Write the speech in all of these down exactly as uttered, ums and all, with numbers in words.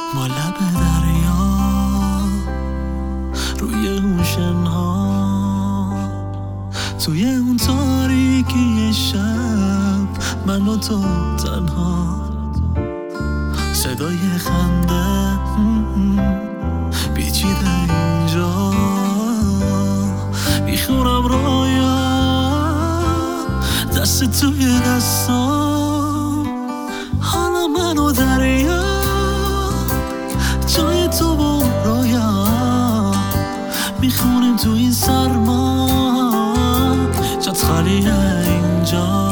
ما لب دریا روی اون شنها، توی اون تاریکی شب من و تو تنها، صدای خنده پیچیده اینجا، میخورم رویا دست توی دستام، حالا من و دریا جای تو و رویا، میخونیم تو این سرما جات خالیه اینجا.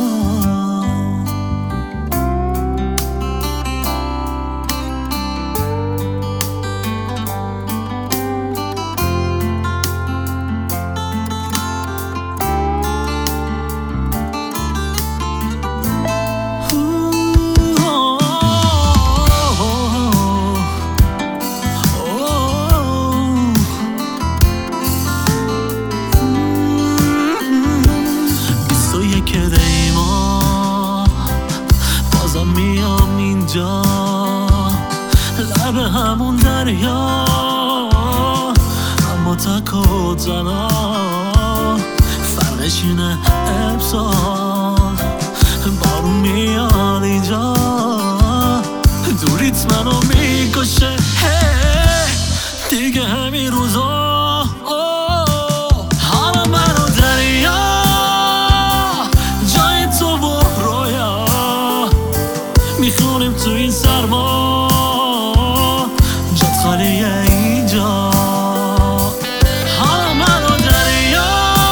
میام اینجا لب همون دریا، اما تک و تنها فرقش اینه امسال بارون میاد اینجا، دوریت منو میکشه دیگه همین روزا، حالا منو دریا جای تو و رویا، میخونیم تو این سرما جات خالیه اینجا، حالا من و دریا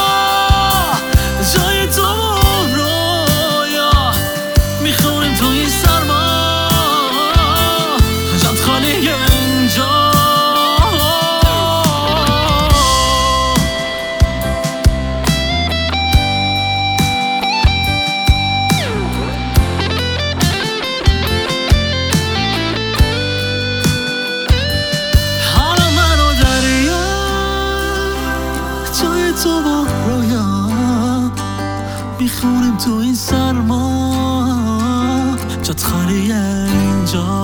جای تو و رویا، میخونیم تو این سرما جات خالیه اینجا. تو و رویا میخونیم تو این سرما جات خالیه اینجا.